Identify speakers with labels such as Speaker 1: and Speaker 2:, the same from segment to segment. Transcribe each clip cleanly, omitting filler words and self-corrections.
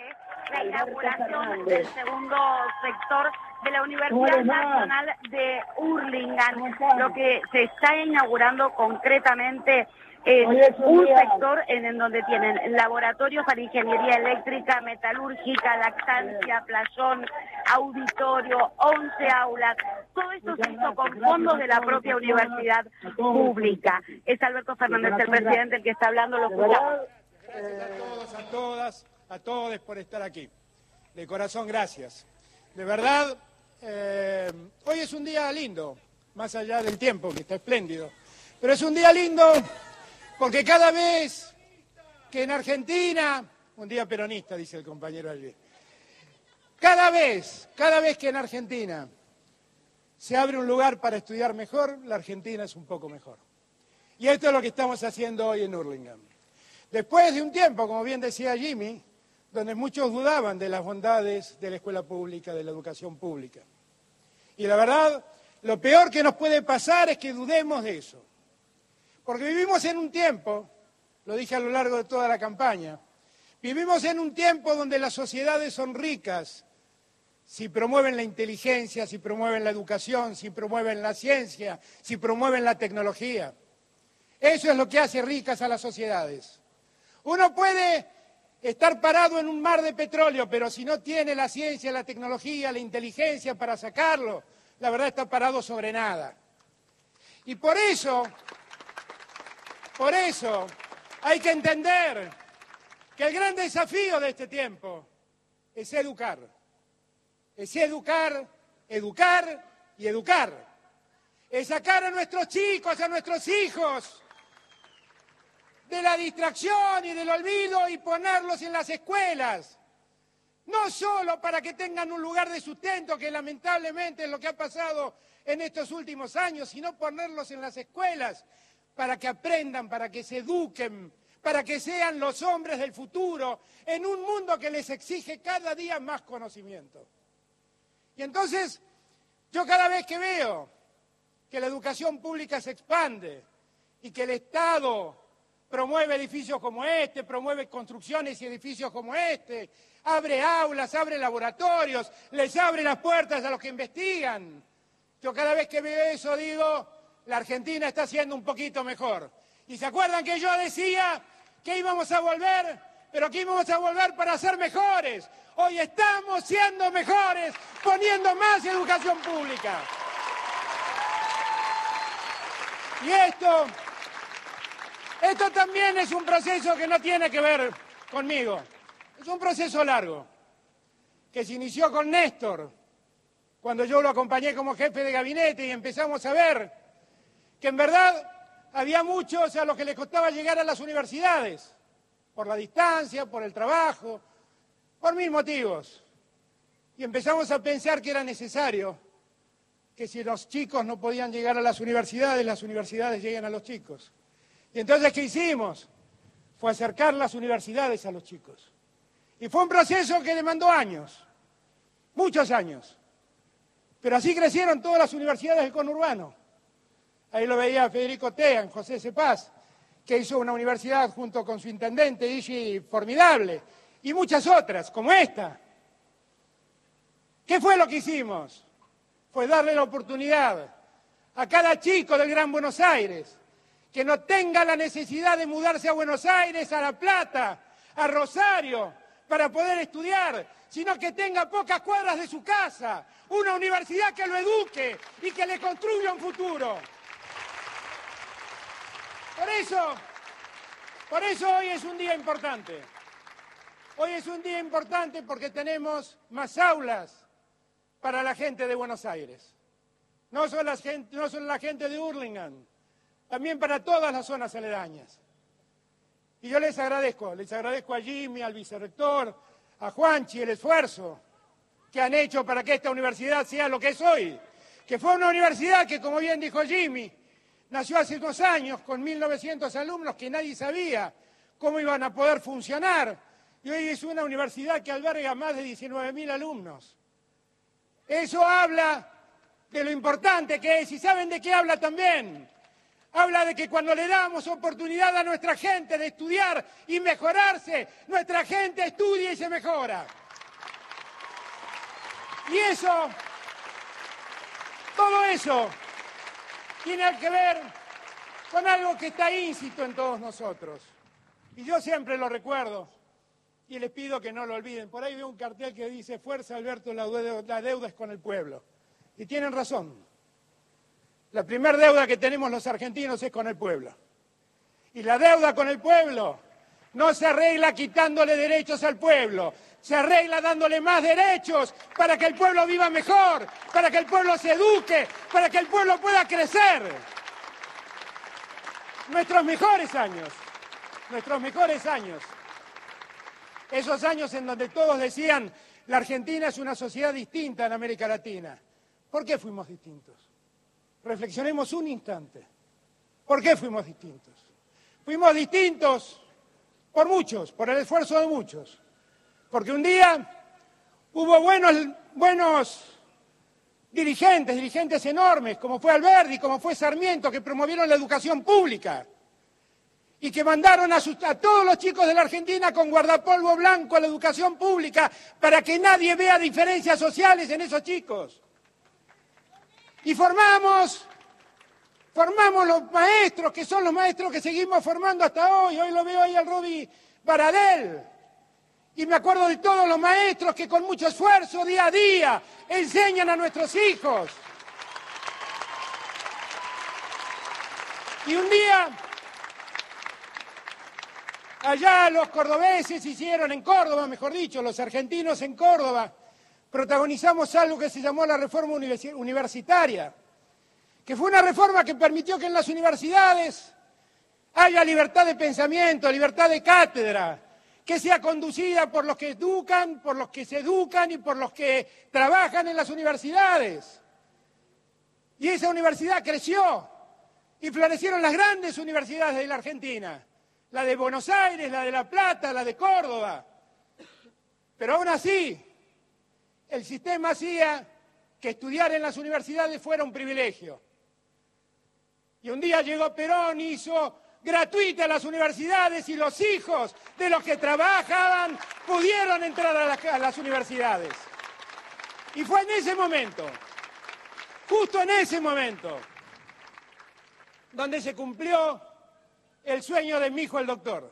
Speaker 1: la inauguración del segundo sector de la Universidad Nacional de Hurlingham. Lo que se está inaugurando concretamente es un sector en donde tienen laboratorios para ingeniería eléctrica, metalúrgica, lactancia, playón, auditorio, 11 aulas. Todo esto se hizo con fondos de la propia universidad pública. Es Alberto Fernández, el presidente, el que está hablando. Lo escuchamos.
Speaker 2: Gracias a todos, a todas, a todos por estar aquí. De corazón, gracias. De verdad, hoy es un día lindo, más allá del tiempo, que está espléndido. Pero es un día lindo porque cada vez que en Argentina, un día peronista, dice el compañero allí, cada vez que en Argentina se abre un lugar para estudiar mejor, la Argentina es un poco mejor. Y esto es lo que estamos haciendo hoy en Hurlingham. Después de un tiempo, como bien decía Jimmy, donde muchos dudaban de las bondades de la escuela pública, de la educación pública. Y la verdad, lo peor que nos puede pasar es que dudemos de eso. Porque vivimos en un tiempo, lo dije a lo largo de toda la campaña, vivimos en un tiempo donde las sociedades son ricas si promueven la inteligencia, si promueven la educación, si promueven la ciencia, si promueven la tecnología. Eso es lo que hace ricas a las sociedades. Uno puede estar parado en un mar de petróleo, pero si no tiene la ciencia, la tecnología, la inteligencia para sacarlo, la verdad está parado sobre nada. Y por eso hay que entender que el gran desafío de este tiempo es educar. Es educar, educar y educar. Es sacar a nuestros chicos, a nuestros hijos, de la distracción y del olvido y ponerlos en las escuelas. No solo para que tengan un lugar de sustento, que lamentablemente es lo que ha pasado en estos últimos años, sino ponerlos en las escuelas para que aprendan, para que se eduquen, para que sean los hombres del futuro en un mundo que les exige cada día más conocimiento. Y entonces, yo cada vez que veo que la educación pública se expande y que el Estado promueve edificios como este, promueve construcciones y edificios como este, abre aulas, abre laboratorios, les abre las puertas a los que investigan. Yo cada vez que veo eso digo, la Argentina está siendo un poquito mejor. ¿Y se acuerdan que yo decía que íbamos a volver, pero que íbamos a volver para ser mejores? Hoy estamos siendo mejores, poniendo más educación pública. Y esto también es un proceso que no tiene que ver conmigo. Es un proceso largo, que se inició con Néstor, cuando yo lo acompañé como jefe de gabinete y empezamos a ver que en verdad había muchos a los que les costaba llegar a las universidades, por la distancia, por el trabajo, por mil motivos. Y empezamos a pensar que era necesario que si los chicos no podían llegar a las universidades lleguen a los chicos. Y entonces, ¿qué hicimos? Fue acercar las universidades a los chicos. Y fue un proceso que demandó años, muchos años. Pero así crecieron todas las universidades del conurbano. Ahí lo veía Federico Tean, José Cepaz, que hizo una universidad junto con su intendente, Igi, formidable, y muchas otras, como esta. ¿Qué fue lo que hicimos? Fue darle la oportunidad a cada chico del Gran Buenos Aires que no tenga la necesidad de mudarse a Buenos Aires, a La Plata, a Rosario, para poder estudiar, sino que tenga pocas cuadras de su casa, una universidad que lo eduque y que le construya un futuro. Por eso hoy es un día importante. Hoy es un día importante porque tenemos más aulas para la gente de Buenos Aires. No solo la gente de Hurlingham, también para todas las zonas aledañas. Y yo les agradezco a Jimmy, al vicerrector, a Juanchi, el esfuerzo que han hecho para que esta universidad sea lo que es hoy. Que fue una universidad que, como bien dijo Jimmy, nació hace 2 años con 1.900 alumnos que nadie sabía cómo iban a poder funcionar. Y hoy es una universidad que alberga más de 19.000 alumnos. Eso habla de lo importante que es. ¿Y saben de qué habla también? Habla de que cuando le damos oportunidad a nuestra gente de estudiar y mejorarse, nuestra gente estudia y se mejora. Y eso, todo eso, tiene que ver con algo que está íncito en todos nosotros. Y yo siempre lo recuerdo y les pido que no lo olviden. Por ahí veo un cartel que dice: Fuerza Alberto, la deuda es con el pueblo. Y tienen razón. La primera deuda que tenemos los argentinos es con el pueblo. Y la deuda con el pueblo no se arregla quitándole derechos al pueblo, se arregla dándole más derechos para que el pueblo viva mejor, para que el pueblo se eduque, para que el pueblo pueda crecer. Nuestros mejores años, esos años en donde todos decían: la Argentina es una sociedad distinta en América Latina. ¿Por qué fuimos distintos? Reflexionemos un instante. ¿Por qué fuimos distintos? Fuimos distintos por muchos, por el esfuerzo de muchos. Porque un día hubo buenos dirigentes enormes, como fue Alberdi, como fue Sarmiento, que promovieron la educación pública y que mandaron a todos los chicos de la Argentina con guardapolvo blanco a la educación pública para que nadie vea diferencias sociales en esos chicos. Y formamos los maestros, que son los maestros que seguimos formando hasta hoy. Hoy lo veo ahí al Roby Baradel. Y me acuerdo de todos los maestros que con mucho esfuerzo, día a día, enseñan a nuestros hijos. Y un día, allá los cordobeses hicieron, en Córdoba, mejor dicho, los argentinos en Córdoba, protagonizamos algo que se llamó la reforma universitaria, que fue una reforma que permitió que en las universidades haya libertad de pensamiento, libertad de cátedra, que sea conducida por los que educan, por los que se educan y por los que trabajan en las universidades. Y esa universidad creció y florecieron las grandes universidades de la Argentina, la de Buenos Aires, la de La Plata, la de Córdoba. Pero aún así, el sistema hacía que estudiar en las universidades fuera un privilegio. Y un día llegó Perón y hizo gratuitas las universidades y los hijos de los que trabajaban pudieron entrar a las universidades. Y fue en ese momento, justo en ese momento, donde se cumplió el sueño de mi hijo el doctor.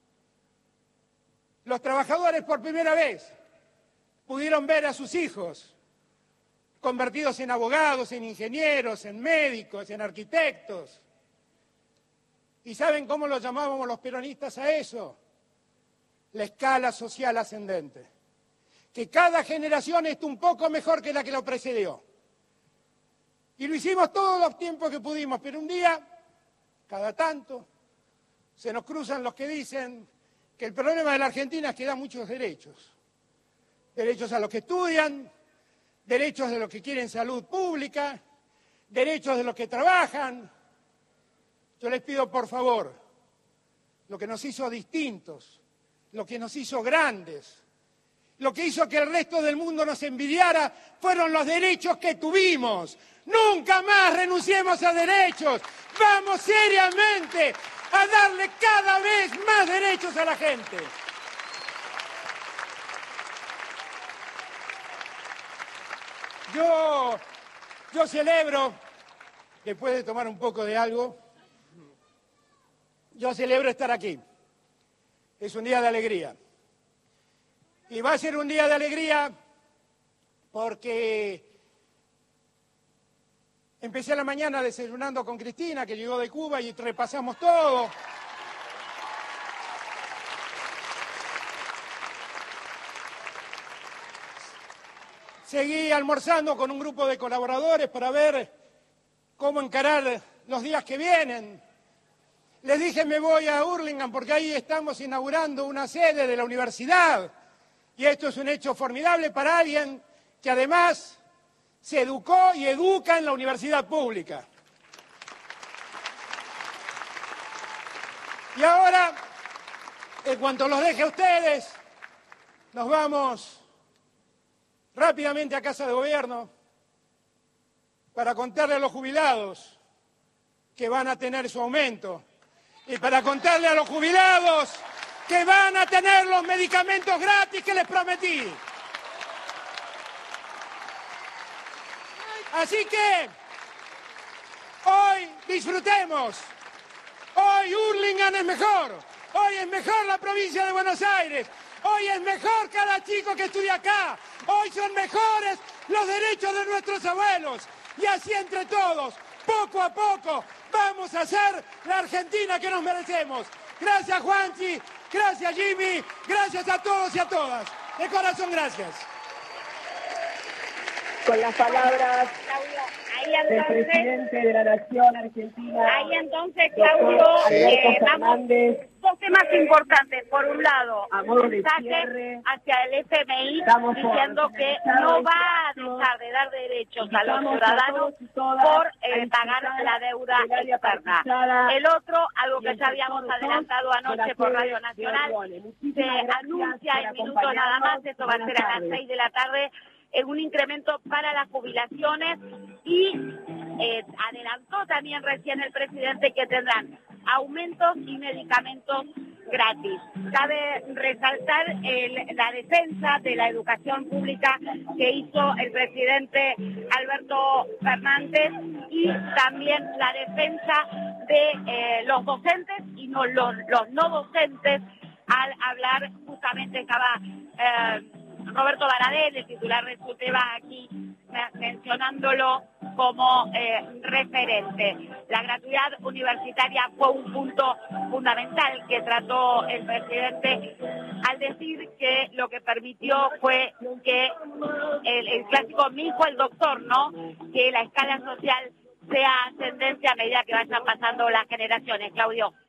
Speaker 2: Los trabajadores por primera vez pudieron ver a sus hijos convertidos en abogados, en ingenieros, en médicos, en arquitectos. ¿Y saben cómo lo llamábamos los peronistas a eso? La escala social ascendente. Que cada generación esté un poco mejor que la que lo precedió. Y lo hicimos todos los tiempos que pudimos, pero un día, cada tanto, se nos cruzan los que dicen que el problema de la Argentina es que da muchos derechos. Derechos a los que estudian, derechos de los que quieren salud pública, derechos de los que trabajan. Yo les pido, por favor, lo que nos hizo distintos, lo que nos hizo grandes, lo que hizo que el resto del mundo nos envidiara, fueron los derechos que tuvimos. Nunca más renunciemos a derechos. Vamos seriamente a darle cada vez más derechos a la gente. Yo celebro, después de tomar un poco de algo, yo celebro estar aquí. Es un día de alegría. Y va a ser un día de alegría porque empecé a la mañana desayunando con Cristina, que llegó de Cuba, y repasamos todo. Seguí almorzando con un grupo de colaboradores para ver cómo encarar los días que vienen. Les dije, me voy a Hurlingham porque ahí estamos inaugurando una sede de la universidad. Y esto es un hecho formidable para alguien que además se educó y educa en la universidad pública. Y ahora, en cuanto los deje a ustedes, nos vamos rápidamente a Casa de Gobierno para contarle a los jubilados que van a tener su aumento. Y para contarle a los jubilados que van a tener los medicamentos gratis que les prometí. Así que hoy disfrutemos. Hoy Hurlingham es mejor. Hoy es mejor la provincia de Buenos Aires. Hoy es mejor cada chico que estudia acá. Hoy son mejores los derechos de nuestros abuelos. Y así entre todos, poco a poco, vamos a hacer la Argentina que nos merecemos. Gracias, Juanchi. Gracias, Jimmy. Gracias a todos y a todas. De corazón, gracias.
Speaker 3: Con las palabras del presidente de la Nación Argentina.
Speaker 1: Ahí entonces, Claudio, vamos, dos temas importantes. Por un lado, un mensaje hacia el FMI diciendo que no va a dejar de dar derechos a los ciudadanos por pagar la deuda externa. El otro, algo que ya habíamos adelantado anoche por Radio Nacional, se anuncia en minutos nada más, esto va a ser a las 6 de la tarde, un incremento para las jubilaciones y adelantó también recién el presidente que tendrán aumentos y medicamentos gratis. Cabe resaltar la defensa de la educación pública que hizo el presidente Alberto Fernández y también la defensa de los docentes y no los no docentes al hablar justamente estaba Roberto Baradel, el titular de SUTEBA, aquí mencionándolo como referente. La gratuidad universitaria fue un punto fundamental que trató el presidente al decir que lo que permitió fue que el clásico mi hijo el doctor, ¿no? Que la escala social sea ascendente a medida que vayan pasando las generaciones, Claudio.